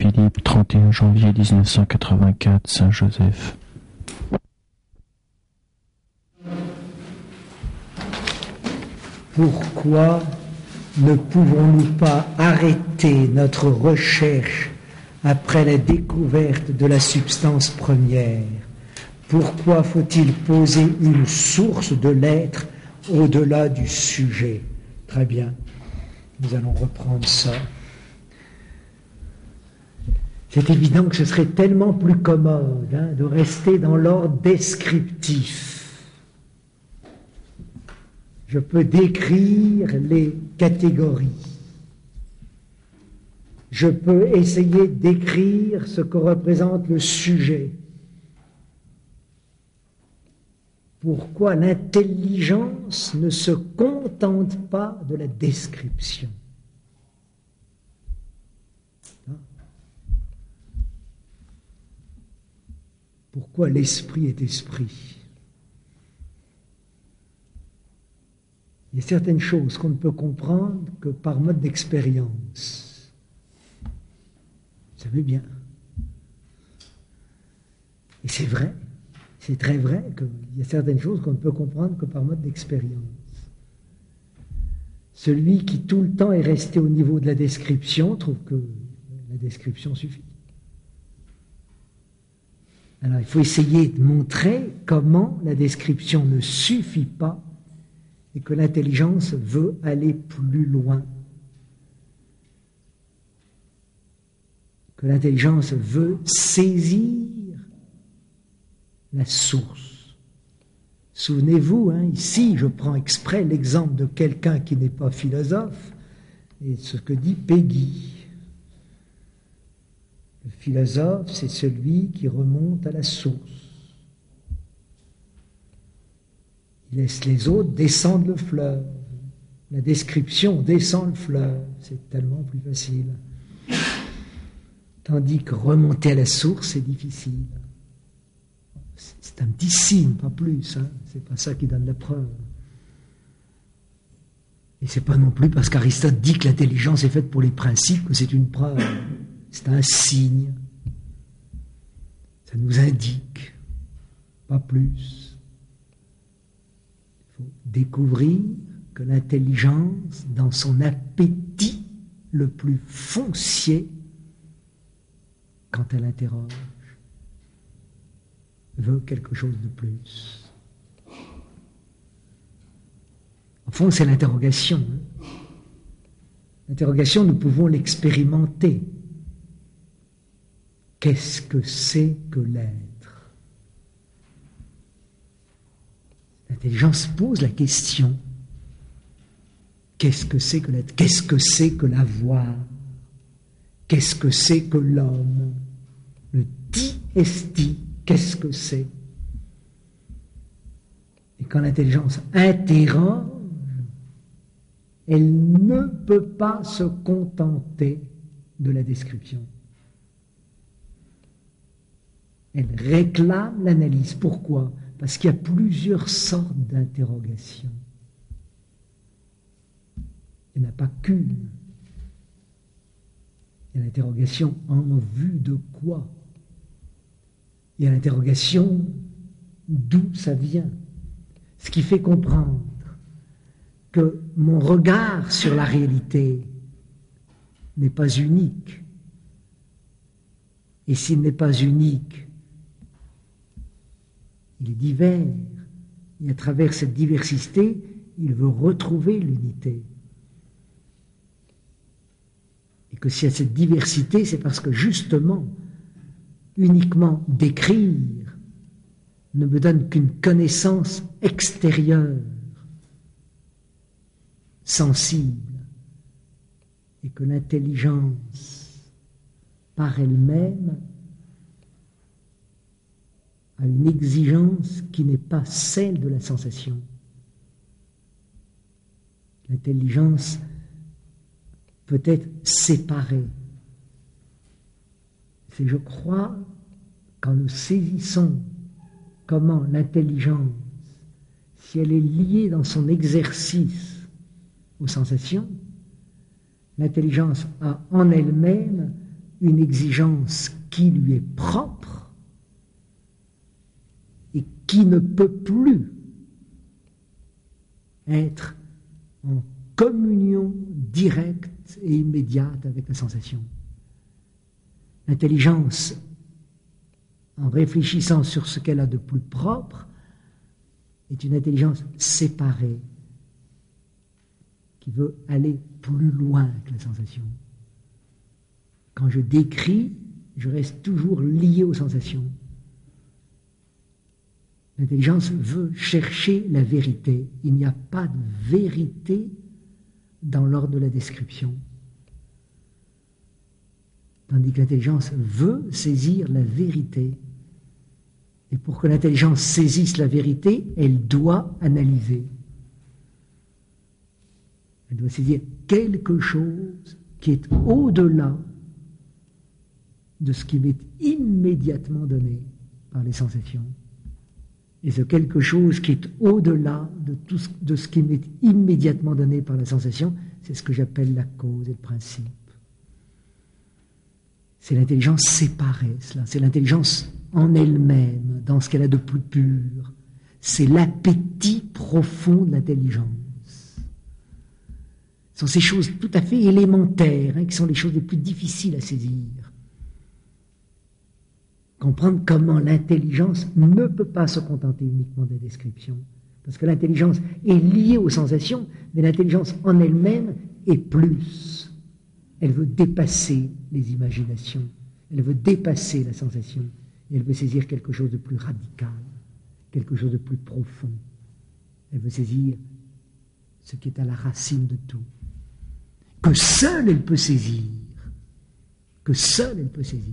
Saint-Philippe, 31 janvier 1984, Saint-Joseph. Pourquoi ne pouvons-nous pas arrêter notre recherche après la découverte de la substance première? Pourquoi faut-il poser une source de l'être au-delà du sujet? Très bien, nous allons reprendre ça. C'est évident que ce serait tellement plus commode de rester dans l'ordre descriptif. Je peux décrire les catégories. Je peux essayer d'écrire ce que représente le sujet. Pourquoi l'intelligence ne se contente pas de la description? Pourquoi l'esprit est esprit? Il y a certaines choses qu'on ne peut comprendre que par mode d'expérience. Vous savez bien. Et c'est vrai, c'est très vrai qu'il y a certaines choses qu'on ne peut comprendre que par mode d'expérience. Celui qui tout le temps est resté au niveau de la description trouve que la description suffit. Alors il faut essayer de montrer comment la description ne suffit pas et que l'intelligence veut aller plus loin. Que l'intelligence veut saisir la source. Souvenez-vous, ici je prends exprès l'exemple de quelqu'un qui n'est pas philosophe et ce que dit Péguy. Le philosophe, c'est celui qui remonte à la source. Il laisse les autres descendre le fleuve. La description descend le fleuve. C'est tellement plus facile. Tandis que remonter à la source, c'est difficile. C'est un petit signe, pas plus. C'est pas ça qui donne la preuve. Et c'est pas non plus parce qu'Aristote dit que l'intelligence est faite pour les principes que c'est une preuve. C'est un signe. Ça nous indique, pas plus. Il faut découvrir que l'intelligence, dans son appétit le plus foncier, quand elle interroge, veut quelque chose de plus. Au fond, c'est l'interrogation. L'interrogation, nous pouvons l'expérimenter. Qu'est-ce que c'est que l'être? L'intelligence pose la question. Qu'est-ce que c'est que l'être? Qu'est-ce que c'est que l'avoir? Qu'est-ce que c'est que l'homme? Le ti esti, qu'est-ce que c'est? Et quand l'intelligence interroge, elle ne peut pas se contenter de la description. Elle réclame l'analyse. Pourquoi? Parce qu'il y a plusieurs sortes d'interrogations. Il n'y en a pas qu'une. Il y a l'interrogation en vue de quoi? Il y a l'interrogation d'où ça vient. Ce qui fait comprendre que mon regard sur la réalité n'est pas unique. Et s'il n'est pas unique, il est divers. Et à travers cette diversité, il veut retrouver l'unité. Et que s'il y a cette diversité, c'est parce que justement, uniquement d'écrire ne me donne qu'une connaissance extérieure, sensible, et que l'intelligence, par elle-même, a une exigence qui n'est pas celle de la sensation. L'intelligence peut être séparée. C'est, je crois, quand nous saisissons comment l'intelligence, si elle est liée dans son exercice aux sensations, l'intelligence a en elle-même une exigence qui lui est propre et qui ne peut plus être en communion directe et immédiate avec la sensation. L'intelligence, en réfléchissant sur ce qu'elle a de plus propre, est une intelligence séparée, qui veut aller plus loin que la sensation. Quand je décris, je reste toujours lié aux sensations. L'intelligence veut chercher la vérité. Il n'y a pas de vérité dans l'ordre de la description. Tandis que l'intelligence veut saisir la vérité. Et pour que l'intelligence saisisse la vérité, elle doit analyser. Elle doit saisir quelque chose qui est au-delà de ce qui m'est immédiatement donné par les sensations. Et ce quelque chose qui est au-delà de ce qui m'est immédiatement donné par la sensation, c'est ce que j'appelle la cause et le principe. C'est l'intelligence séparée, cela. C'est l'intelligence en elle-même, dans ce qu'elle a de plus pur. C'est l'appétit profond de l'intelligence. Ce sont ces choses tout à fait élémentaires, qui sont les choses les plus difficiles à saisir. Comprendre comment l'intelligence ne peut pas se contenter uniquement des descriptions. Parce que l'intelligence est liée aux sensations, mais l'intelligence en elle-même est plus. Elle veut dépasser les imaginations, elle veut dépasser la sensation, et elle veut saisir quelque chose de plus radical, quelque chose de plus profond. Elle veut saisir ce qui est à la racine de tout, que seule elle peut saisir, que seule elle peut saisir.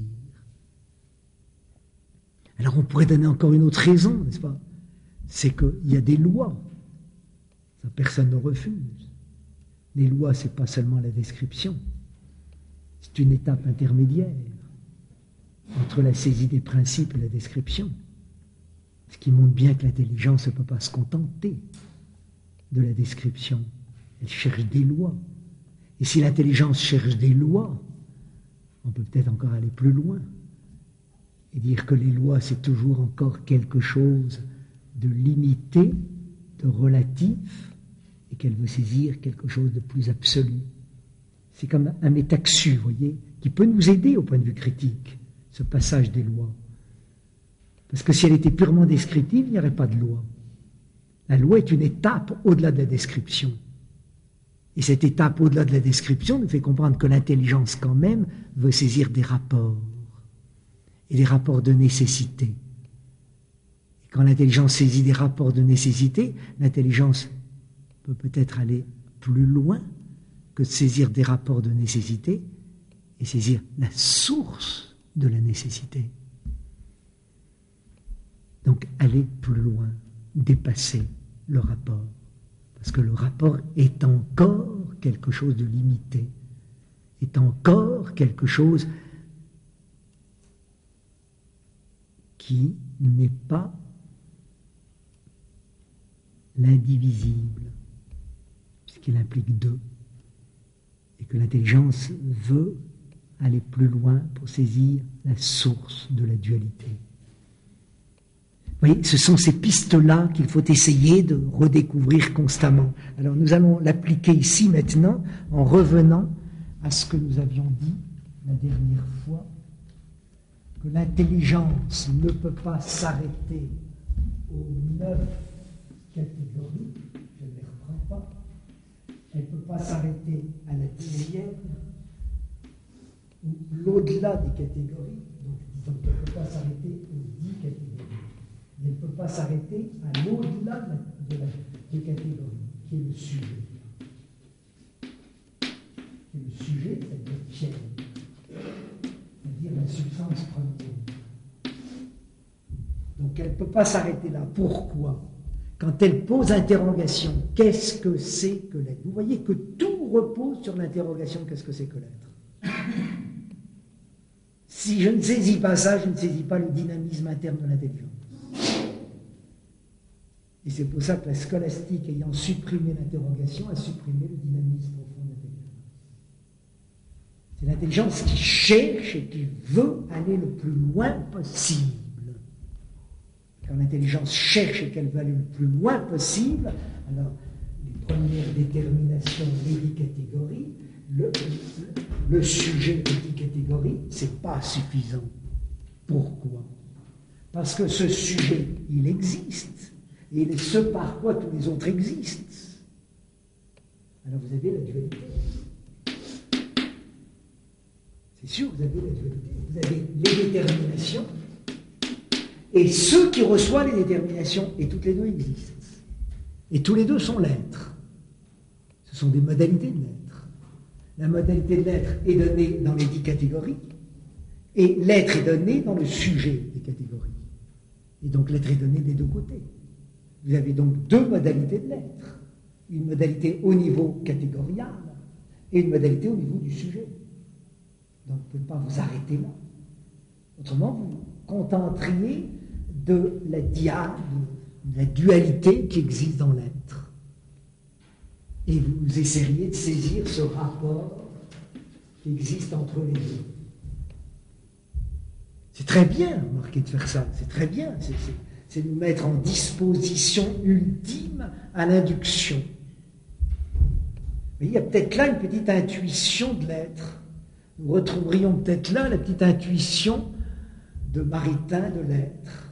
Alors on pourrait donner encore une autre raison, n'est-ce pas? C'est qu'il y a des lois, ça personne ne refuse. Les lois, ce n'est pas seulement la description, c'est une étape intermédiaire entre la saisie des principes et la description, ce qui montre bien que l'intelligence ne peut pas se contenter de la description, elle cherche des lois. Et si l'intelligence cherche des lois, on peut peut-être encore aller plus loin et dire que les lois, c'est toujours encore quelque chose de limité, de relatif, et qu'elle veut saisir quelque chose de plus absolu. C'est comme un métaxu, vous voyez, qui peut nous aider au point de vue critique, ce passage des lois. Parce que si elle était purement descriptive, il n'y aurait pas de loi. La loi est une étape au-delà de la description. Et cette étape au-delà de la description nous fait comprendre que l'intelligence, quand même, veut saisir des rapports. Et des rapports de nécessité. Et quand l'intelligence saisit des rapports de nécessité, l'intelligence peut peut-être aller plus loin que de saisir des rapports de nécessité et saisir la source de la nécessité. Donc aller plus loin, dépasser le rapport. Parce que le rapport est encore quelque chose de limité, est encore quelque chose qui n'est pas l'indivisible, puisqu'il implique deux, et que l'intelligence veut aller plus loin pour saisir la source de la dualité. Vous voyez, ce sont ces pistes-là qu'il faut essayer de redécouvrir constamment. Alors nous allons l'appliquer ici maintenant en revenant à ce que nous avions dit la dernière fois, que l'intelligence ne peut pas s'arrêter aux 9 catégories, je ne les reprends pas, elle ne peut pas s'arrêter à la 10e, ou l'au-delà des catégories, donc disons qu'elle ne peut pas s'arrêter aux 10 catégories, elle ne peut pas s'arrêter à l'au-delà des catégories, qui est le sujet. Et le sujet, c'est-à-dire Pierre, c'est-à-dire la substance première. Donc elle ne peut pas s'arrêter là. Pourquoi? Quand elle pose interrogation, qu'est-ce que c'est que l'être? Vous voyez que tout repose sur l'interrogation, qu'est-ce que c'est que l'être? Si je ne saisis pas ça, je ne saisis pas le dynamisme interne de l'intelligence. Et c'est pour ça que la scolastique, ayant supprimé l'interrogation, a supprimé le dynamisme profond de l'intelligence. C'est l'intelligence qui cherche et qui veut aller le plus loin possible. Quand l'intelligence cherche et qu'elle veut aller le plus loin possible, alors les premières déterminations, les 10 catégories, le sujet des 10 catégories, c'est pas suffisant. Pourquoi? Parce que ce sujet, il existe, et il est ce par quoi tous les autres existent. Alors vous avez la dualité. C'est sûr, vous avez la dualité. Vous avez les déterminations, et ceux qui reçoivent les déterminations, et toutes les deux existent. Et tous les deux sont l'être. Ce sont des modalités de l'être. La modalité de l'être est donnée dans les 10 catégories, et l'être est donné dans le sujet des catégories. Et donc l'être est donné des deux côtés. Vous avez donc deux modalités de l'être. Une modalité au niveau catégorial et une modalité au niveau du sujet. Donc vous ne pouvez pas vous arrêter là. Autrement, vous vous contenteriez de la diade, de la dualité qui existe dans l'être. Et vous essayeriez de saisir ce rapport qui existe entre les deux. C'est très bien, remarquez, de faire ça. C'est très bien. C'est nous mettre en disposition ultime à l'induction. Mais il y a peut-être là une petite intuition de l'être. Nous retrouverions peut-être là la petite intuition de Maritain de l'être.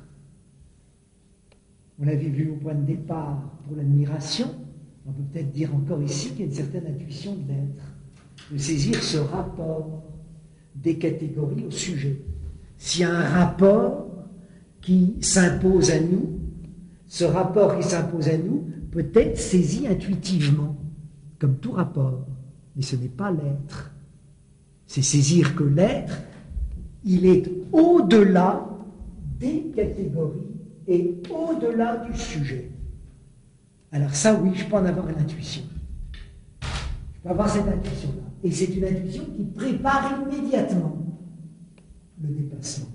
On l'avait vu au point de départ pour l'admiration. On peut peut-être dire encore ici qu'il y a une certaine intuition de l'être, de saisir ce rapport des catégories au sujet. S'il y a un rapport qui s'impose à nous, ce rapport qui s'impose à nous peut être saisi intuitivement, comme tout rapport, mais ce n'est pas l'être. C'est saisir que l'être, il est au-delà des catégories et au-delà du sujet. Alors ça, oui, je peux en avoir une intuition. Je peux avoir cette intuition-là. Et c'est une intuition qui prépare immédiatement le dépassement.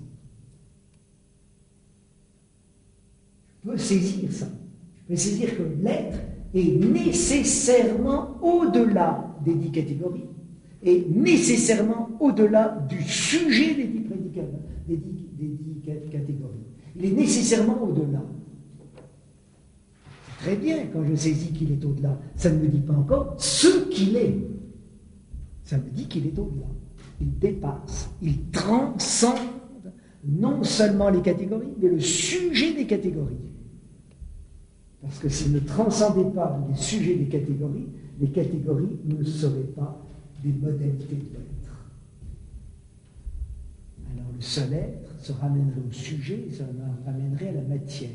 Je peux saisir ça. Je peux saisir que l'être est nécessairement au-delà des 10 catégories et nécessairement au-delà du sujet des 10 catégories. Il est nécessairement au-delà. Très bien, quand je saisis qu'il est au-delà, ça ne me dit pas encore ce qu'il est. Ça me dit qu'il est au-delà. Il dépasse, il transcende non seulement les catégories, mais le sujet des catégories. Parce que s'il ne transcendait pas les sujets des catégories ne seraient pas des modalités de l'être. Alors le seul être se ramènerait au sujet, se ramènerait à la matière.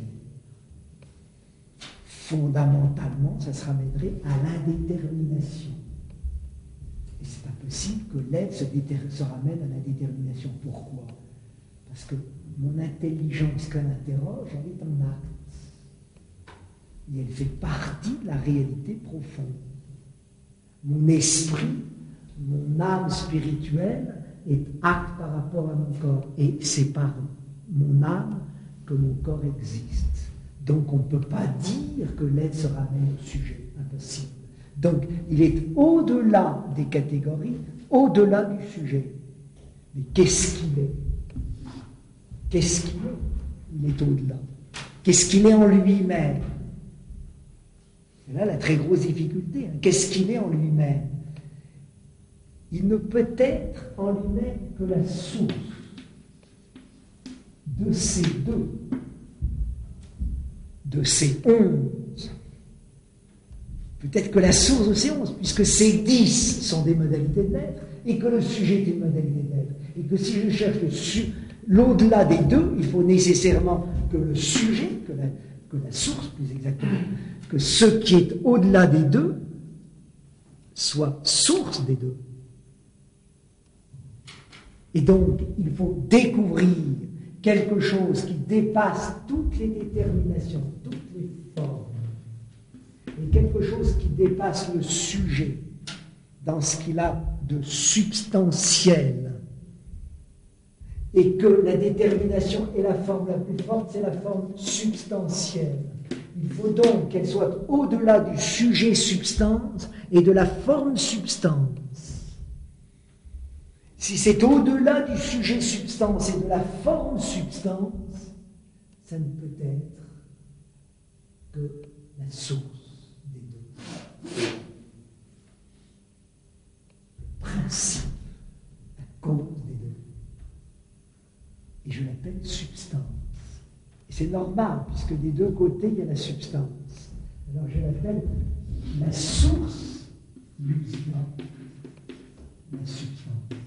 Fondamentalement, ça se ramènerait à l'indétermination. Et c'est impossible que l'être se ramène à l'indétermination. Pourquoi? Parce que mon intelligence qu'elle interroge, elle est en acte. Et elle fait partie de la réalité profonde. Mon esprit, mon âme spirituelle est acte par rapport à mon corps. Et c'est par mon âme que mon corps existe. Donc on ne peut pas dire que l'être se ramène au sujet. Impossible. Donc il est au-delà des catégories, au-delà du sujet. Mais qu'est-ce qu'il est? Qu'est-ce qu'il est? Il est au-delà. Qu'est-ce qu'il est en lui-même? C'est là la très grosse difficulté. Qu'est-ce qu'il est en lui-même? Il ne peut être en lui-même que la source de ces deux, de ces 11. Peut-être que la source de ces 11, puisque ces 10 sont des modalités de l'être, et que le sujet est une modalité de l'être, et que si je cherche l'au-delà des deux, il faut nécessairement que le sujet, que la source plus exactement, que ce qui est au-delà des deux soit source des deux. Et donc, il faut découvrir quelque chose qui dépasse toutes les déterminations, toutes les formes, et quelque chose qui dépasse le sujet dans ce qu'il a de substantiel, et que la détermination est la forme la plus forte, c'est la forme substantielle. Il faut donc qu'elle soit au-delà du sujet substance et de la forme substance. si c'est au-delà du sujet substance et de la forme substance, ça ne peut être que la source des deux. Le principe, la cause des deux. Et je l'appelle substance. Et c'est normal, puisque des deux côtés, il y a la substance. Alors je l'appelle la source musulmane, la substance.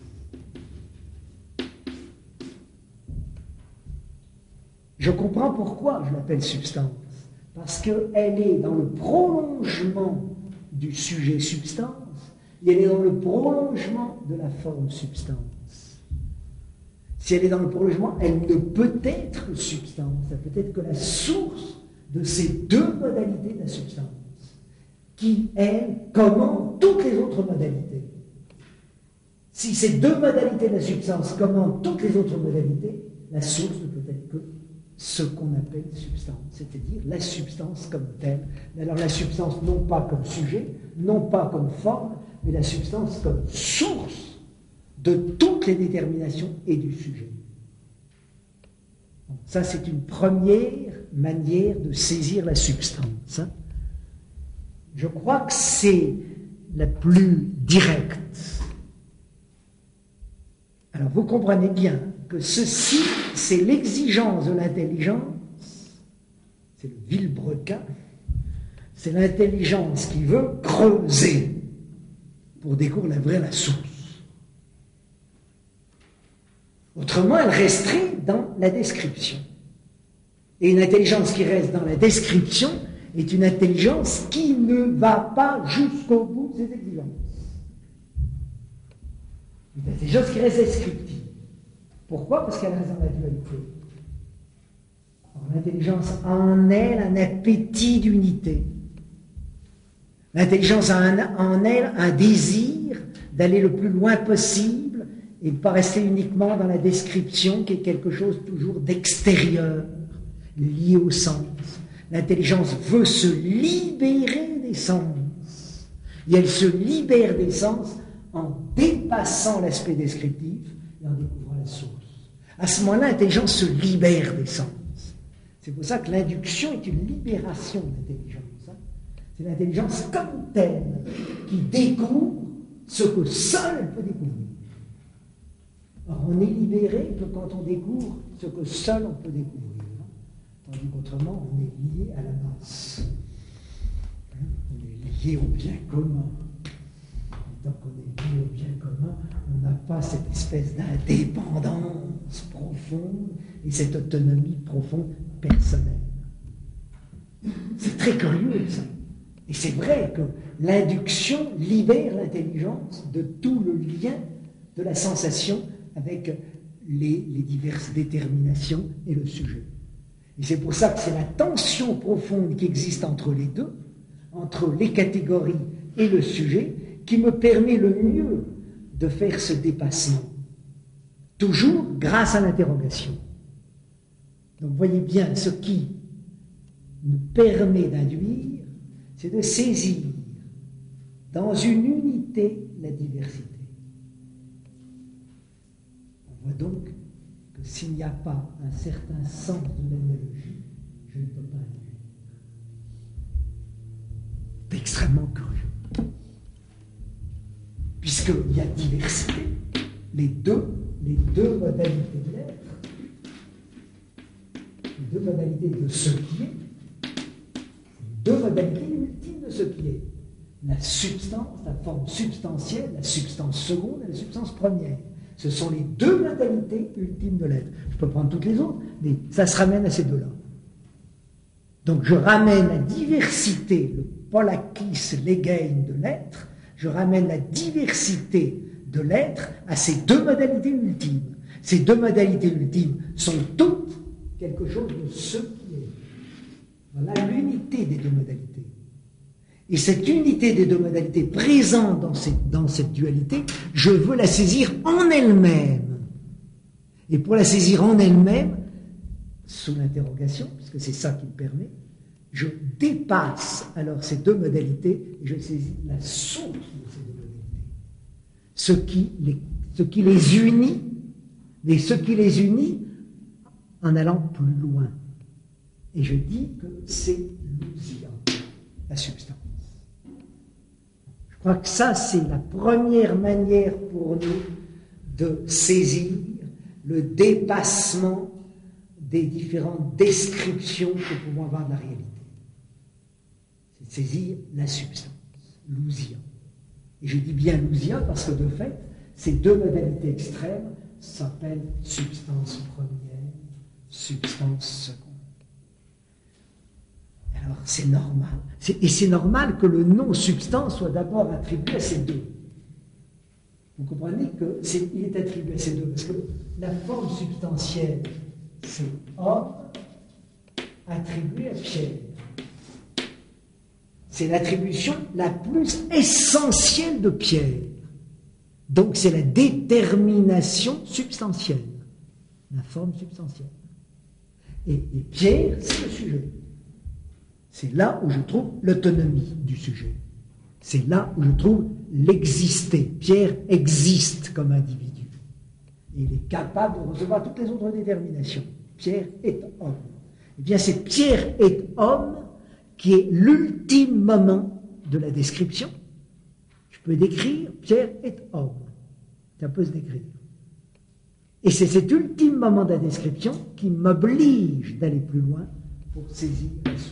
Je comprends pourquoi je l'appelle substance. Parce qu'elle est dans le prolongement du sujet substance, et elle est dans le prolongement de la forme substance. Si elle est dans le prolongement, elle ne peut être substance, elle peut être que la source de ces deux modalités de la substance, qui, elle, commande toutes les autres modalités. Si ces deux modalités de la substance commandent toutes les autres modalités, la source ne peut être que ce qu'on appelle substance, c'est-à-dire la substance comme telle. Alors la substance non pas comme sujet, non pas comme forme, mais la substance comme source de toutes les déterminations et du sujet. Donc, ça, c'est une première manière de saisir la substance. Je crois que c'est la plus directe. Alors, vous comprenez bien que ceci, c'est l'exigence de l'intelligence, c'est le vilebrequin, c'est l'intelligence qui veut creuser pour découvrir la vraie, la source. Autrement, elle resterait dans la description. Et une intelligence qui reste dans la description est une intelligence qui ne va pas jusqu'au bout de ses exigences. Une intelligence qui reste descriptive. Pourquoi? Parce qu'elle reste dans la dualité. Alors, l'intelligence a en elle un appétit d'unité. L'intelligence a en elle un désir d'aller le plus loin possible et de ne pas rester uniquement dans la description qui est quelque chose toujours d'extérieur, lié au sens. L'intelligence veut se libérer des sens. Et elle se libère des sens en dépassant l'aspect descriptif et en découvrant la source. À ce moment-là, l'intelligence se libère des sens. C'est pour ça que l'induction est une libération de l'intelligence. C'est l'intelligence comme telle qui découvre ce que seule elle peut découvrir. Alors, on est libéré que quand on découvre ce que seul on peut découvrir. Tandis qu'autrement, on est lié à la masse. On est lié au bien commun. Et tant qu'on est lié au bien commun, on n'a pas cette espèce d'indépendance profonde et cette autonomie profonde personnelle. C'est très curieux, ça. Et c'est vrai que l'induction libère l'intelligence de tout le lien de la sensation avec les diverses déterminations et le sujet. Et c'est pour ça que c'est la tension profonde qui existe entre les deux, entre les catégories et le sujet, qui me permet le mieux de faire ce dépassement. Toujours grâce à l'interrogation. Donc voyez bien, ce qui nous permet d'induire, c'est de saisir dans une unité la diversité. On voit donc que s'il n'y a pas un certain sens de l'analogie, je ne peux pas induire. C'est extrêmement curieux. Puisqu'il y a diversité, les deux modalités de l'être, les deux modalités de ce qui est, deux modalités ultimes de ce qui est. La substance, la forme substantielle, la substance seconde et la substance première. Ce sont les deux modalités ultimes de l'être. Je peux prendre toutes les autres, mais ça se ramène à ces deux-là. Donc je ramène la diversité, le polakis legein de l'être, je ramène la diversité de l'être à ces deux modalités ultimes. Ces deux modalités ultimes sont toutes quelque chose de ce qui est. Voilà l'unité des deux modalités. Et cette unité des deux modalités présente dans cette dualité, je veux la saisir en elle-même. Et pour la saisir en elle-même, sous l'interrogation, puisque c'est ça qui me permet, je dépasse alors ces deux modalités et je saisis la source de ces deux modalités. ce qui les unit, mais ce qui les unit en allant plus loin. Et je dis que c'est l'ousia, la substance. Je crois que ça, c'est la première manière pour nous de saisir le dépassement des différentes descriptions que nous pouvons avoir de la réalité. C'est de saisir la substance, l'ousia. Et je dis bien l'ousia parce que de fait, ces deux modalités extrêmes s'appellent substance première, substance seconde. Alors c'est normal. Et c'est normal que le nom substance soit d'abord attribué à ces deux. Vous comprenez qu'il est attribué à ces deux, parce que la forme substantielle, c'est homme attribué à Pierre. C'est l'attribution la plus essentielle de Pierre. Donc c'est la détermination substantielle, la forme substantielle. Et Pierre, c'est le sujet. C'est là où je trouve l'autonomie du sujet. C'est là où je trouve l'exister. Pierre existe comme individu. Et il est capable de recevoir toutes les autres déterminations. Pierre est homme. Eh bien, c'est Pierre est homme qui est l'ultime moment de la description. Je peux décrire Pierre est homme. Ça peut se décrire. Et c'est cet ultime moment de la description qui m'oblige d'aller plus loin pour saisir la source.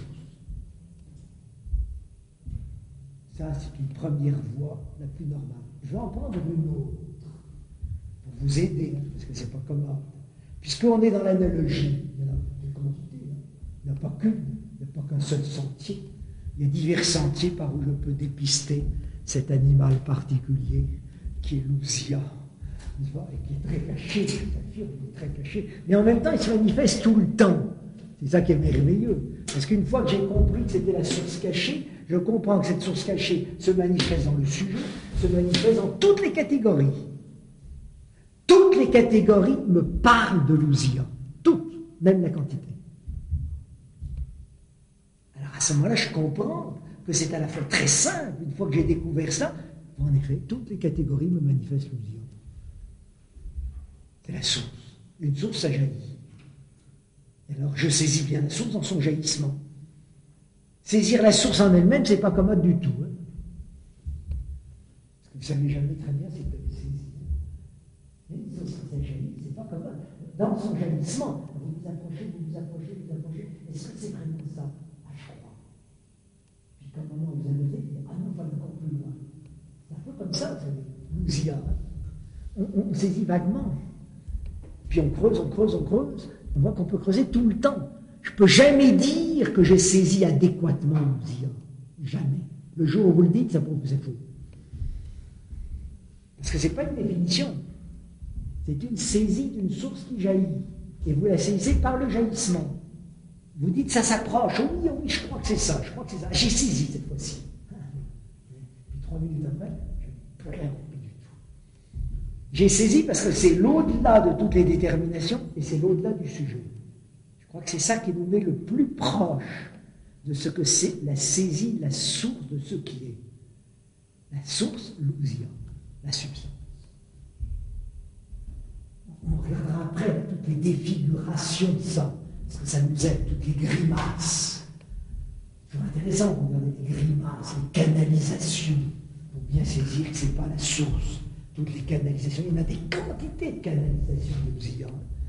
Ça, c'est une première voie la plus normale. Je vais en prendre une autre pour vous aider, parce que c'est pas commode. Puisqu'on est dans l'analogie, il y en a des quantités, il n'y en a pas qu'une, il n'y a pas qu'un seul sentier. Il y a divers sentiers par où je peux dépister cet animal particulier qui est l'ousia, et qui est très caché, je t'affirme, il est très caché. Mais en même temps, il se manifeste tout le temps. C'est ça qui est merveilleux. Parce qu'une fois que j'ai compris que c'était la source cachée, je comprends que cette source cachée se manifeste dans le sujet, se manifeste dans toutes les catégories. Toutes les catégories me parlent de l'ousia. Toutes, même la quantité. Alors à ce moment-là, je comprends que c'est à la fois très simple, une fois que j'ai découvert ça, en effet, toutes les catégories me manifestent l'ousia. C'est la source. Une source, ça jaillit. Et alors je saisis bien la source dans son jaillissement. Saisir la source en elle-même, c'est pas commode du tout. Hein. Parce que vous savez jamais très bien si vous avez saisi. Une source qui jaillit, c'est pas commode. Dans son jaillissement, vous vous approchez. Est-ce que c'est vraiment ça? Ah, je crois. Puis quand un moment vous avez dit, ah non, il va encore plus loin. C'est un peu comme ça, vous savez, l'ousia. On saisit vaguement. Puis on creuse. On voit qu'on peut creuser tout le temps. Je ne peux jamais dire que j'ai saisi adéquatement l'ousia. Jamais. Le jour où vous le dites, ça prouve que c'est faux. Parce que ce n'est pas une définition. C'est une saisie d'une source qui jaillit. Et vous la saisissez par le jaillissement. Vous dites, ça s'approche. Oui, je crois que c'est ça. J'ai saisi cette fois-ci. Puis 3 minutes après, je n'ai plus rien compris du tout. J'ai saisi parce que c'est l'au-delà de toutes les déterminations et c'est l'au-delà du sujet. Je crois que c'est ça qui nous met le plus proche de ce que c'est la saisie, la source de ce qui est. La source, l'ousia, la substance. On regardera après toutes les défigurations de ça, parce que ça nous aide, toutes les grimaces. C'est intéressant qu'on regarde les grimaces, les canalisations, pour bien saisir que ce n'est pas la source. Toutes les canalisations, il y en a des quantités de canalisations de l'ousia.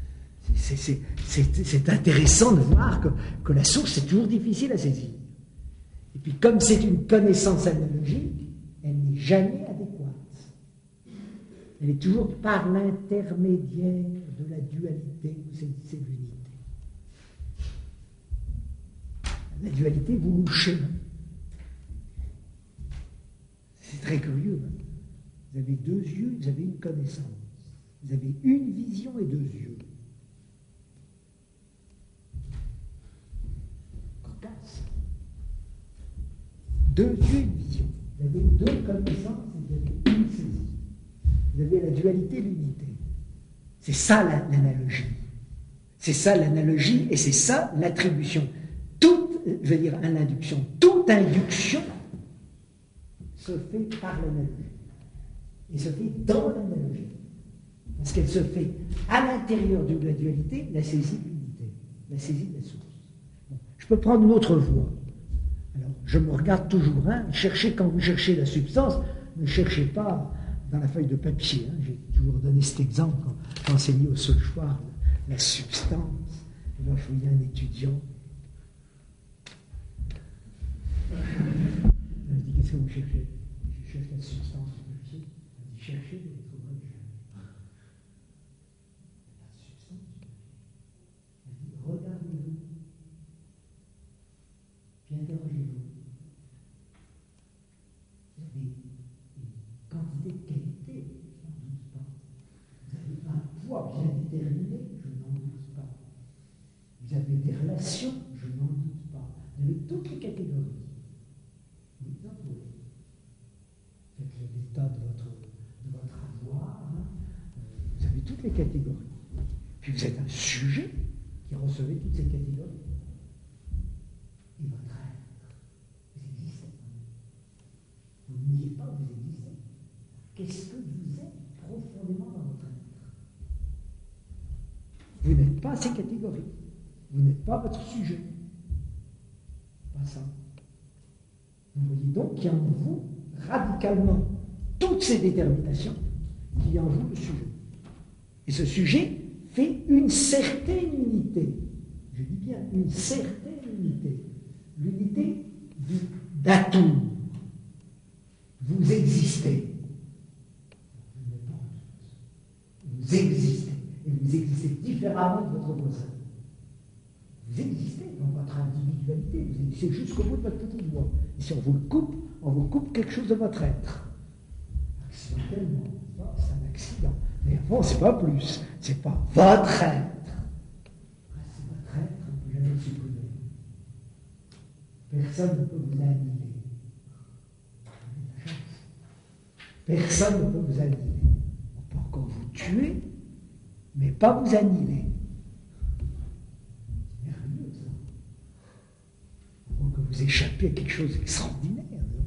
C'est intéressant de voir que la source, c'est toujours difficile à saisir. Et puis, comme c'est une connaissance analogique, elle n'est jamais adéquate. Elle est toujours par l'intermédiaire de la dualité, c'est l'unité. La dualité, vous louchez. C'est très curieux. Hein. Vous avez 2 yeux, vous avez une connaissance. Vous avez une vision et 2 yeux. Cocasse. 2 yeux, une vision. Vous avez 2 connaissances et vous avez une saisie. Vous avez la dualité, l'unité. C'est ça l'analogie. C'est ça l'analogie et c'est ça l'attribution. L'induction. Toute induction se fait par l'analogie. Et se fait dans l'analogie. Parce qu'elle se fait à l'intérieur de la dualité, la saisie de l'unité, la saisie de la source. Bon, je peux prendre une autre voie. Alors, je me regarde toujours, quand vous cherchez la substance, ne cherchez pas dans la feuille de papier. J'ai toujours donné cet exemple quand j'enseignais au Solchoir la substance. Et là, je voyais un étudiant. Je lui dis, qu'est-ce que vous cherchez? Je cherche la substance du papier. Il dit, cherchez, vous les trouverez déjà. La substance du papier. Il dit, regardez-vous. Puis interrogez-vous. Vous avez une quantité de qualité, je n'en doute pas. Vous avez un poids bien déterminé, je n'en doute pas. Vous avez des relations, je n'en doute pas. Vous avez toutes les catégories. Vous en trouvez. Faites l'état de votre avoir. Vous avez toutes les catégories. Puis vous êtes un sujet qui recevait toutes ces catégories. Et votre être, vous existez. Vous ne niez pas, vous existez. Qu'est-ce que vous êtes profondément dans votre être? Vous n'êtes pas ces catégories. Vous n'êtes pas votre sujet. Pas ça. Vous voyez donc qu'il y a en vous, radicalement, toutes ces déterminations, qu'il y a en vous le sujet. Et ce sujet fait une certaine unité. Je dis bien une certaine unité. L'unité d'atome. Vous existez. Vous existez. Et vous existez différemment de votre voisin. Vous existez dans votre individualité, vous existez jusqu'au bout de votre petite voix. Et si on vous coupe quelque chose de votre être. Accidentellement, c'est un accident. Mais avant, c'est pas plus. C'est pas votre être. C'est votre être, on ne peut jamais le supprimer. Personne ne peut vous annihiler. Personne ne peut vous annihiler. On peut encore vous tuer, mais pas vous annihiler. Que vous échappez à quelque chose d'extraordinaire.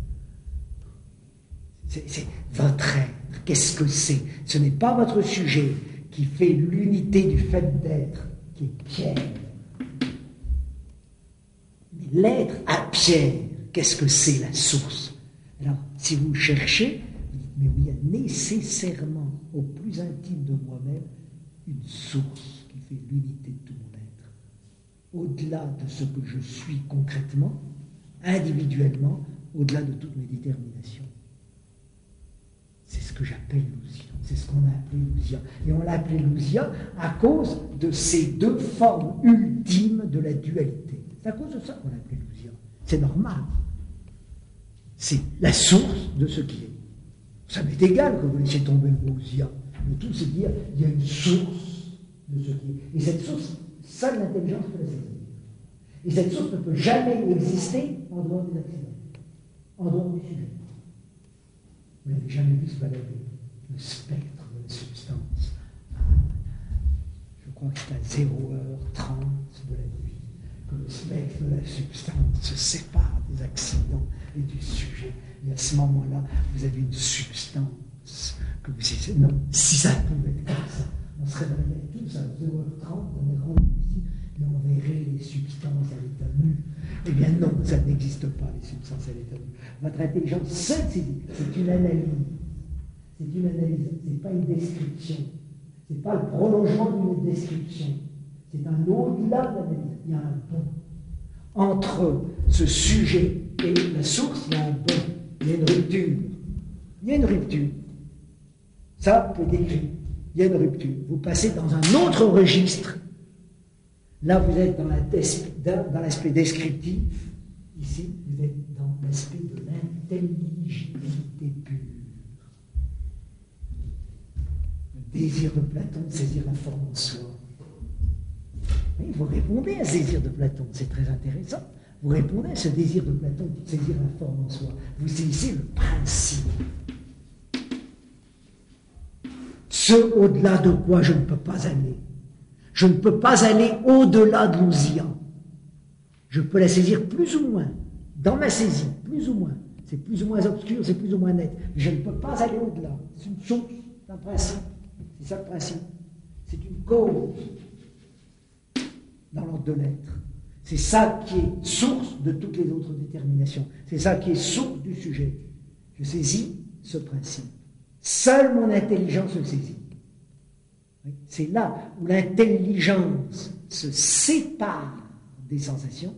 C'est votre être. Qu'est-ce que c'est? Ce n'est pas votre sujet qui fait l'unité du fait d'être, qui est Pierre. Mais l'être à Pierre, qu'est-ce que c'est la source? Alors, si vous cherchez, vous dites, mais oui, il y a nécessairement, au plus intime de moi-même, une source qui fait l'unité de tout mon être. Au-delà de ce que je suis concrètement, individuellement, au-delà de toutes mes déterminations. C'est ce que j'appelle l'ousia. C'est ce qu'on a appelé l'ousia. Et on l'a appelé l'ousia à cause de ces deux formes ultimes de la dualité. C'est à cause de ça qu'on l'a appelé l'ousia. C'est normal. C'est la source de ce qui est. Ça m'est égal que vous laissiez tomber le mot ousia. Le tout, c'est de dire il y a une source de ce qui est. Et cette source, seule l'intelligence peut la saisir. Et cette source ne peut jamais exister en dehors des accidents, en dehors du sujet. Vous n'avez jamais vu se balader le spectre de la substance. Je crois que c'est à 0h30 de la nuit que le spectre de la substance se sépare des accidents et du sujet. Et à ce moment-là, vous avez une substance que vous dites, non, si ça pouvait être comme ça, on se réveillerait tous à 0h30, on est rendu ici, et on verrait les substances à l'état nu. Eh bien non, ça n'existe pas, les substances à l'état nu. Votre intelligence seule, c'est une analyse. C'est une analyse, ce n'est pas une description. Ce n'est pas le prolongement d'une description. C'est un au-delà de l'analyse. Il y a un pont. Entre ce sujet et la source, il y a un pont. Il y a une rupture. Il y a une rupture. Ça peut décrire. Il y a une rupture. Vous passez dans un autre registre. Là, vous êtes dans l'aspect descriptif. Ici, vous êtes dans l'aspect de l'intelligibilité pure. Le désir de Platon de saisir la forme en soi. Oui, vous répondez à ce désir de Platon, c'est très intéressant. Vous répondez à ce désir de Platon de saisir la forme en soi. Vous saisissez le principe. Ce au-delà de quoi je ne peux pas aller. Je ne peux pas aller au-delà de l'ousia. Je peux la saisir plus ou moins, dans ma saisie, plus ou moins. C'est plus ou moins obscur, c'est plus ou moins net. Mais je ne peux pas aller au-delà. C'est une source, c'est un principe. C'est ça le principe. C'est une cause dans l'ordre de l'être. C'est ça qui est source de toutes les autres déterminations. C'est ça qui est source du sujet. Je saisis ce principe. Seule mon intelligence le saisit. C'est là où l'intelligence se sépare des sensations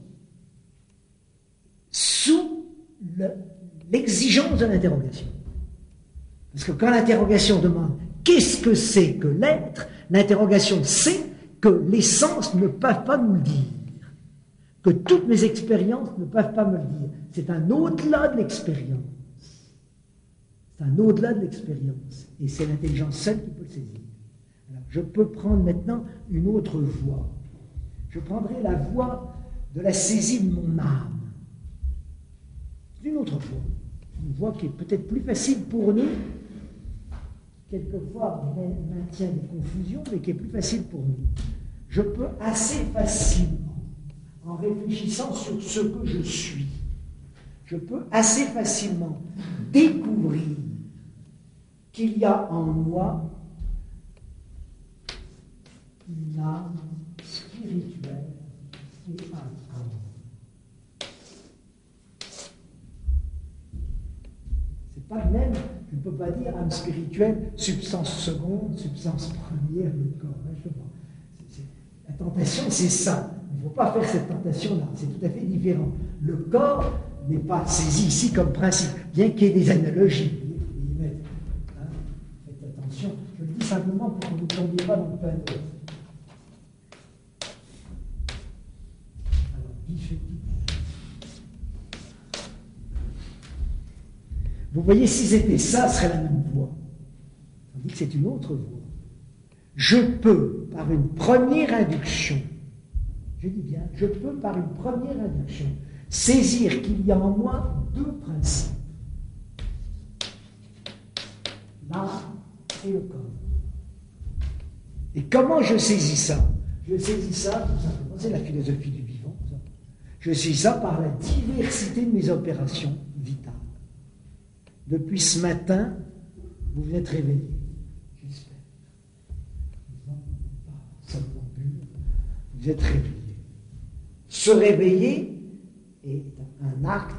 sous l'exigence de l'interrogation. Parce que quand l'interrogation demande qu'est-ce que c'est que l'être, l'interrogation sait que les sens ne peuvent pas nous le dire, que toutes mes expériences ne peuvent pas me le dire. C'est un au-delà de l'expérience. C'est un au-delà de l'expérience. Et c'est l'intelligence seule qui peut le saisir. Alors, je peux prendre maintenant une autre voie. Je prendrai la voie de la saisie de mon âme. C'est une autre voie. Une voie qui est peut-être plus facile pour nous. Quelquefois, on maintient des confusions, mais qui est plus facile pour nous. Je peux assez facilement, en réfléchissant sur ce que je suis, je peux assez facilement découvrir qu'il y a en moi une âme spirituelle qui est un corps. C'est pas le même, je ne peux pas dire âme spirituelle, substance seconde, substance première, le corps. La tentation, c'est ça. Il ne faut pas faire cette tentation-là, c'est tout à fait différent. Le corps n'est pas saisi ici comme principe, bien qu'il y ait des analogies. Faites attention, je le dis simplement pour que vous ne tombiez pas dans le panneau. Vous voyez, si c'était ça, ce serait la même voie. On dit que c'est une autre voie. Je peux, par une première induction, je dis bien, je peux, par une première induction, saisir qu'il y a en moi deux principes. L'âme et le corps. Et comment je saisis ça? Je saisis ça, tout simplement, c'est la philosophie du vivant. Ça. Je saisis ça par la diversité de mes opérations vitales. Depuis ce matin, vous vous êtes réveillé, j'espère. Pas seulement bu, vous êtes réveillé. Se réveiller est un acte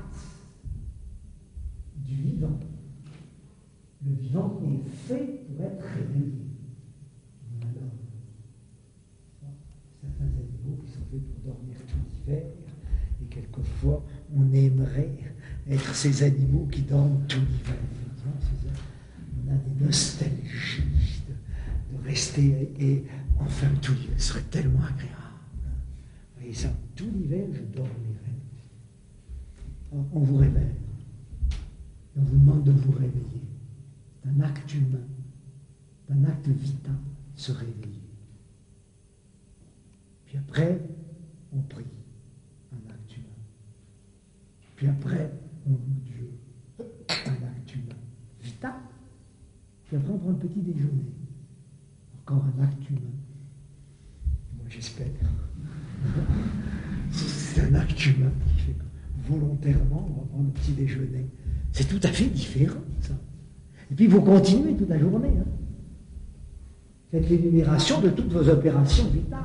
du vivant. Le vivant est fait pour être réveillé. Alors, certains animaux qui sont faits pour dormir tout l'hiver, et quelquefois on aimerait être ces animaux qui dorment tout l'hiver. On a des nostalgies de rester et enfin tout l'hiver. Ce serait tellement agréable. Vous voyez ça, tout l'hiver je dormirai. Alors, on vous réveille. Et on vous demande de vous réveiller. C'est un acte humain, c'est un acte vital, se réveiller. Puis après, on prie, un acte humain. Puis après, on loue Dieu, un acte humain, vital. Puis après, on prend le petit déjeuner, encore un acte humain. Moi, j'espère. C'est un acte humain qui fait que volontairement, on va prendre le petit déjeuner. C'est tout à fait différent, ça. Et puis, vous continuez toute la journée. Hein. Faites l'énumération de toutes vos opérations vitales.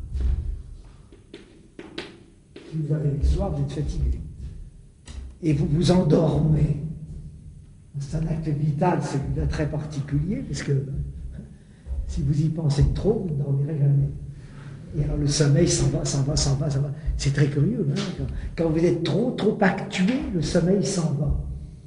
Si vous arrivez le soir, vous êtes fatigué. Et vous vous endormez. C'est un acte vital, celui-là très particulier, parce que si vous y pensez trop, vous ne dormirez jamais. Et alors le sommeil s'en va. C'est très curieux. Hein. Quand vous êtes trop actué, le sommeil s'en va.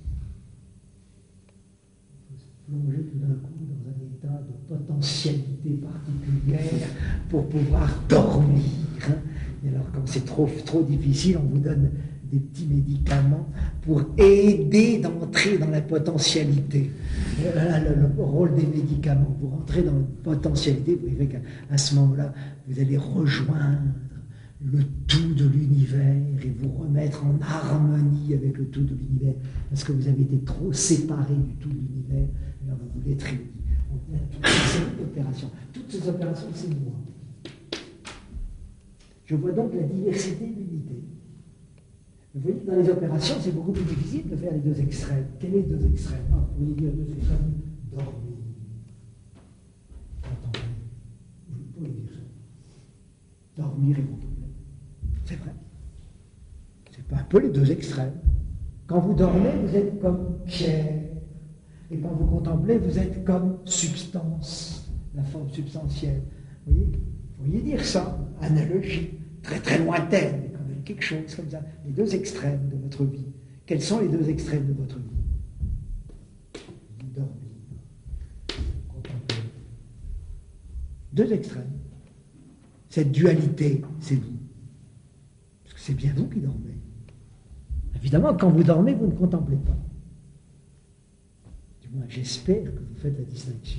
Plonger tout d'un coup dans un état de potentialité particulière pour pouvoir dormir. Hein. Et alors, quand c'est trop difficile, on vous donne des petits médicaments pour aider d'entrer dans la potentialité. Voilà le rôle des médicaments. Vous rentrez dans la potentialité, vous verrez qu'à ce moment-là, vous allez rejoindre le tout de l'univers et vous remettre en harmonie avec le tout de l'univers, parce que vous avez été trop séparés du tout de l'univers, alors vous voulez être réunis. On a toutes ces opérations. Toutes ces opérations, c'est moi. Je vois donc la diversité de l'unité. Vous voyez que dans les opérations, c'est beaucoup plus difficile de faire les deux extrêmes. Quels sont les deux extrêmes? Vous pouvez dire deux extrêmes, dormir. dormir et contempler. C'est vrai. C'est pas un peu les deux extrêmes. Quand vous dormez, vous êtes comme pierre. Et quand vous contemplez, vous êtes comme substance, la forme substantielle. Vous pourriez dire ça, analogie, très très lointaine, mais quand même quelque chose comme ça. Les deux extrêmes de votre vie. Quels sont les deux extrêmes de votre vie? Vous dormez, vous contemplez. Deux extrêmes. Cette dualité, c'est vous. Parce que c'est bien vous qui dormez. Évidemment, quand vous dormez, vous ne contemplez pas. Du moins, j'espère que vous faites la distinction.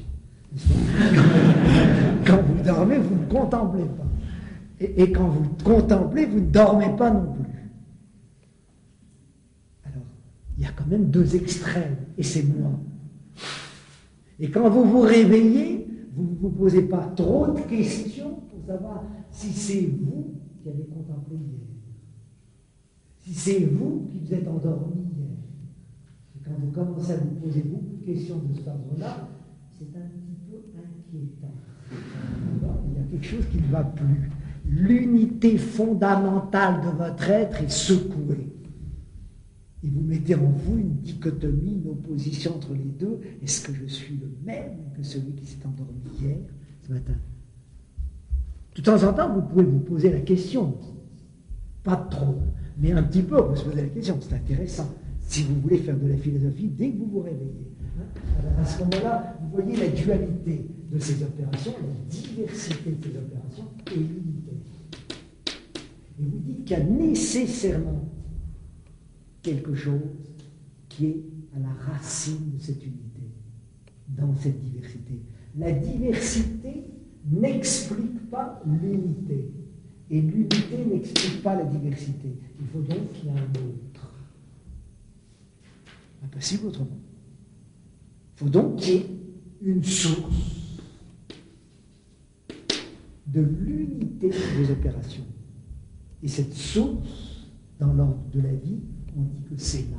Quand vous dormez, vous ne contemplez pas. Et quand vous contemplez, vous ne dormez pas non plus. Alors, il y a quand même deux extrêmes, et c'est moi. Et quand vous vous réveillez, vous ne vous posez pas trop de questions pour savoir si c'est vous qui avez contemplé hier. Si c'est vous qui vous êtes endormi hier. Et quand vous commencez à vous poser beaucoup de questions de cet ordre-là, c'est un petit peu inquiétant. Il y a quelque chose qui ne va plus. L'unité fondamentale de votre être est secouée. Et vous mettez en vous une dichotomie, une opposition entre les deux. Est-ce que je suis le même que celui qui s'est endormi hier, ce matin? De temps en temps, vous pouvez vous poser la question. Pas trop, mais un petit peu, vous se posez la question. C'est intéressant. Si vous voulez faire de la philosophie, dès que vous vous réveillez. Alors à ce moment-là, vous voyez la dualité de ces opérations, la diversité de ces opérations et l'unité. Et vous dites qu'il y a nécessairement quelque chose qui est à la racine de cette unité, dans cette diversité. La diversité n'explique pas l'unité, et l'unité n'explique pas la diversité. Il faut donc qu'il y ait un autre. Impossible autrement. Il faut donc qu'il y ait une source de l'unité des opérations. Et cette source, dans l'ordre de la vie, on dit que c'est l'âme.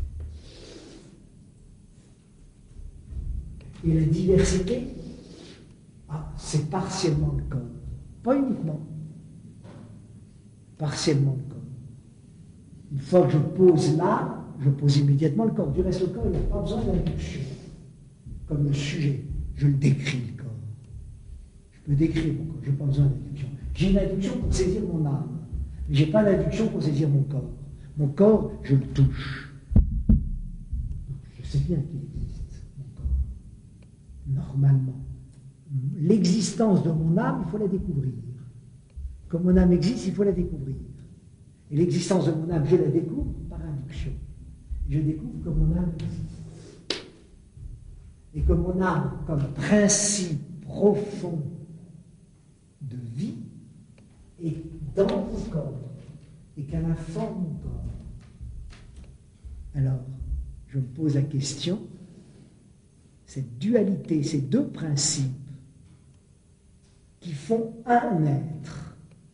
Et la diversité, c'est partiellement le corps. Pas uniquement. Partiellement le corps. Une fois que je pose l'âme, je pose immédiatement le corps. Du reste, le corps, il n'a pas besoin d'induction. Comme le sujet, je le décris, le corps. Je peux décrire mon corps, je n'ai pas besoin d'induction. J'ai une induction pour saisir mon âme, mais je n'ai pas d'induction pour saisir mon corps. Mon corps, je le touche. Je sais bien qu'il existe, mon corps. Normalement. L'existence de mon âme, il faut la découvrir. Comme mon âme existe, il faut la découvrir. Et l'existence de mon âme, je la découvre par induction. Je découvre que mon âme existe. Et que mon âme, comme principe profond de vie, est dans mon corps, et qu'elle informe mon corps. Alors, je me pose la question, cette dualité, ces deux principes qui font un être,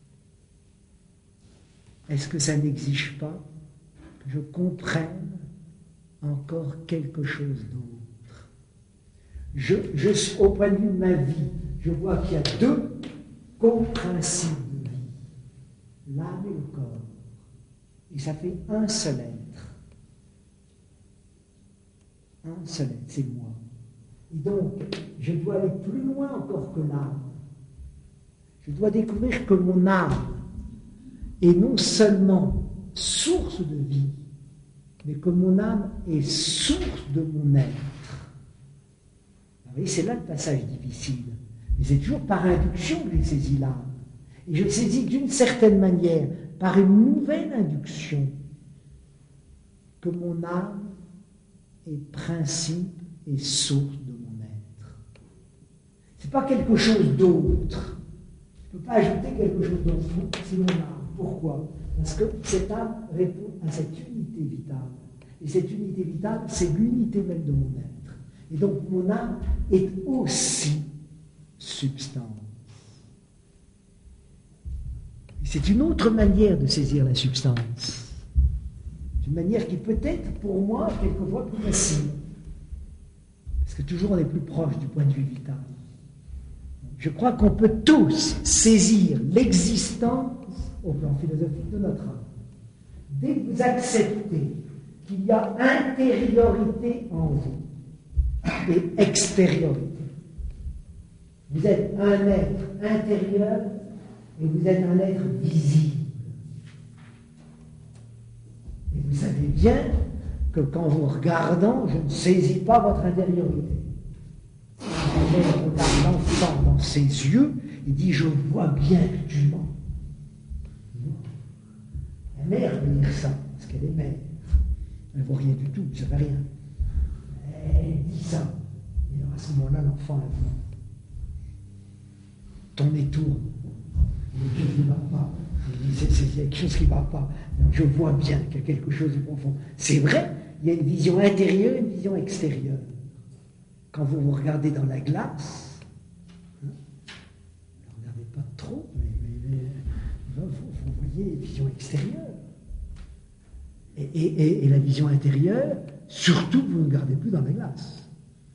est-ce que ça n'exige pas que je comprenne encore quelque chose d'autre? Au point de vue de ma vie, je vois qu'il y a deux co-principes de vie, l'âme et le corps, et ça fait un seul être. Un seul être, c'est moi. Et donc, je dois aller plus loin encore que l'âme. Je dois découvrir que mon âme est non seulement source de vie, mais que mon âme est source de mon être. Vous voyez, c'est là le passage difficile. Mais c'est toujours par induction que j'ai saisi l'âme. Et je saisis d'une certaine manière, par une nouvelle induction, que mon âme est principe et source de mon être. Ce n'est pas quelque chose d'autre. Je ne peux pas ajouter quelque chose d'autre. C'est mon âme. Pourquoi? Parce que cette âme répond à cette unité vitale. Et cette unité vitale, c'est l'unité même de mon être. Et donc mon âme est aussi substance. Et c'est une autre manière de saisir la substance. Une manière qui peut être pour moi quelquefois plus facile. Parce que toujours on est plus proche du point de vue vital. Je crois qu'on peut tous saisir l'existence au plan philosophique de notre âme. Dès que vous acceptez qu'il y a intériorité en vous et extériorité, vous êtes un être intérieur et vous êtes un être visible. Et vous savez bien que qu'en vous regardant, je ne saisis pas votre intériorité. La mère regarde l'enfant dans ses yeux et dit « Je vois bien que tu mens ». La mère veut dire ça, parce qu'elle est mère. Elle ne voit rien du tout, elle ne savait rien. Elle dit ça. Et alors à ce moment-là, l'enfant elle dit « Ton nez tourne. Il y a quelque chose qui ne va pas. » Il dit « Il y a quelque chose qui ne va pas. Je vois bien qu'il y a quelque chose de profond. » C'est vrai, il y a une vision intérieure et une vision extérieure. Quand vous vous regardez dans la glace, ne regardez pas trop, mais vous voyez une vision extérieure. Et la vision intérieure, surtout, vous ne regardez plus dans la glace.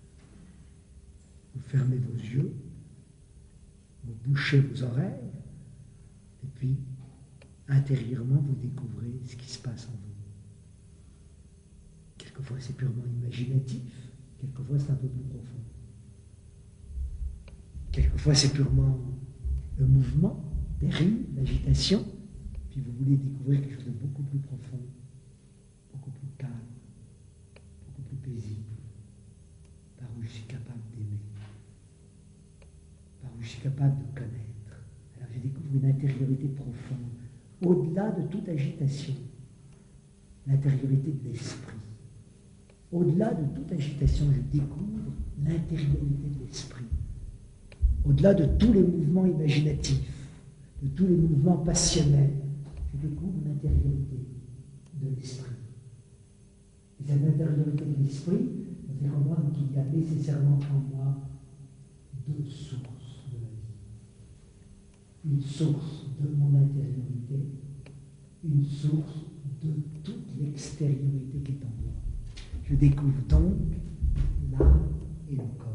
Vous fermez vos yeux, vous bouchez vos oreilles, et puis, intérieurement, vous découvrez ce qui se passe en vous. Quelquefois, c'est purement imaginatif. Quelquefois, c'est un peu plus profond. Quelquefois, c'est purement le mouvement, des rires, l'agitation. Puis vous voulez découvrir quelque chose de beaucoup plus profond, beaucoup plus calme, beaucoup plus paisible, par où je suis capable d'aimer, par où je suis capable de connaître. Alors, je découvre une intériorité profonde, au-delà de toute agitation, l'intériorité de l'esprit. Au-delà de toute agitation, je découvre l'intériorité de l'esprit. Au-delà de tous les mouvements imaginatifs, de tous les mouvements passionnels, je découvre l'intériorité de l'esprit. Et cette intériorité de l'esprit me fait comprendre qu'il y a nécessairement en moi deux sources de la vie. Une source de mon intériorité, une source de toute l'extériorité qui est en moi. Je découvre donc l'âme et le corps.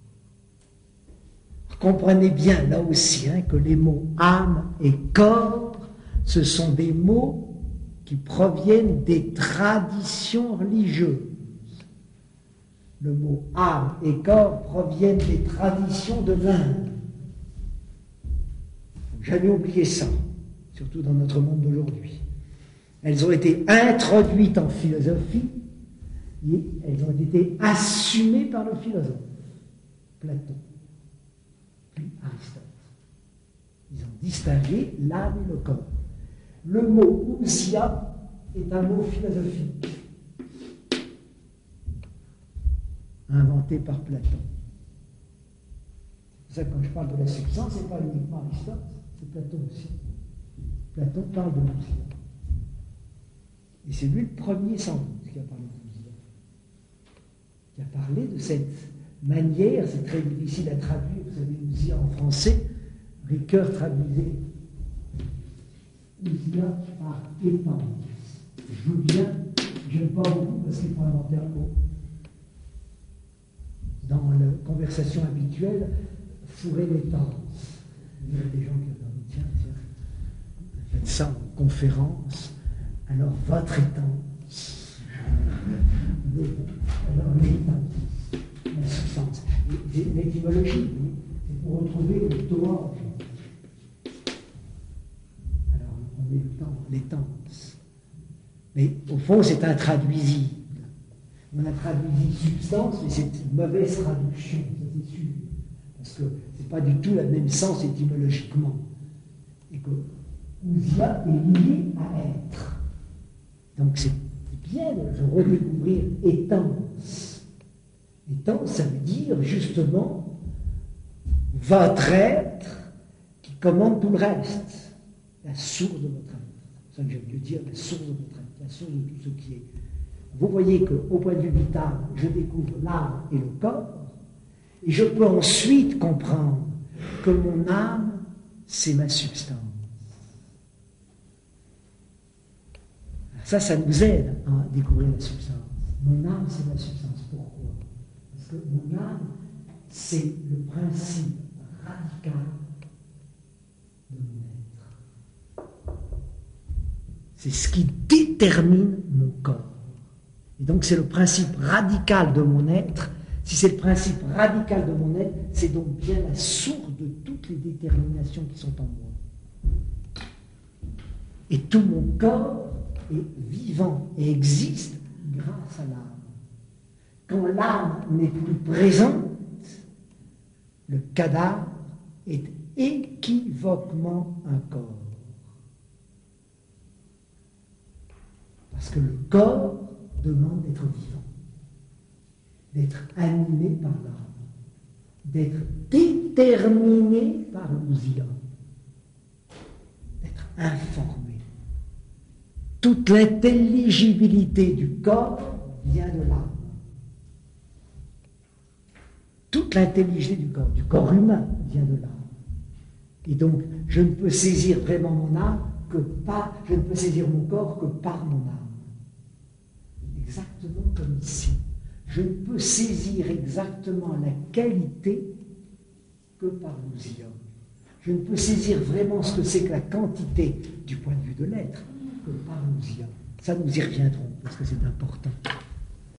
Comprenez bien là aussi que les mots âme et corps, ce sont des mots qui proviennent des traditions religieuses. Le mot âme et corps proviennent des traditions de l'Inde. Jamais oublier ça, surtout dans notre monde d'aujourd'hui. Elles ont été introduites en philosophie. Et elles ont été assumées par le philosophe, Platon, puis Aristote. Ils ont distingué l'âme et le corps. Le mot ousia est un mot philosophique, inventé par Platon. C'est pour ça que quand je parle de la substance, ce n'est pas uniquement Aristote, c'est Platon aussi. Platon parle de l'ousia. Et c'est lui le premier sans doute qui a parlé de qui a parlé de cette manière, c'est très difficile à traduire, vous savez, ousia en français, Ricoeur traduisait ousia par étance. Je veux bien, j'aime pas beaucoup parce qu'il faut inventer un mot. Dans la conversation habituelle, fourrer l'étance. Il y a des gens qui ont dit, tiens, faites ça en conférence, alors votre étance. Alors l'étance, la substance. L'étymologie, c'est pour retrouver le toit. Alors on met le temps, l'étance. Mais au fond, c'est intraduisible. On a traduit substance, mais c'est une mauvaise traduction, ça c'est sûr. Parce que ce n'est pas du tout le même sens étymologiquement. Et que ousia est lié à être. Donc c'est bien de redécouvrir étance. Étance, ça veut dire justement votre être qui commande tout le reste. La source de votre être. C'est ça que j'aime mieux dire, la source de votre être, la source de tout ce qui est. Vous voyez qu'au point de vue vital, je découvre l'âme et le corps, et je peux ensuite comprendre que mon âme, c'est ma substance. Ça nous aide à découvrir la substance. Mon âme, c'est ma substance. Pourquoi? Parce que mon âme, c'est le principe radical de mon être. C'est ce qui détermine mon corps. Et donc c'est le principe radical de mon être. Si c'est le principe radical de mon être, c'est donc bien la source de toutes les déterminations qui sont en moi. Et tout mon corps est vivant et existe grâce à l'âme. Quand l'âme n'est plus présente, le cadavre est équivoquement un corps. Parce que le corps demande d'être vivant, d'être animé par l'âme, d'être déterminé par l'ousia, d'être informé. Toute l'intelligibilité du corps vient de l'âme. Toute l'intelligibilité du corps humain vient de l'âme. Et donc, je ne peux saisir vraiment mon âme je ne peux saisir mon corps que par mon âme. Exactement comme ici. Je ne peux saisir exactement la qualité que par l'ousia. Je ne peux saisir vraiment ce que c'est que la quantité du point de vue de l'être que par l'ousia. Ça, nous y reviendrons parce que c'est important.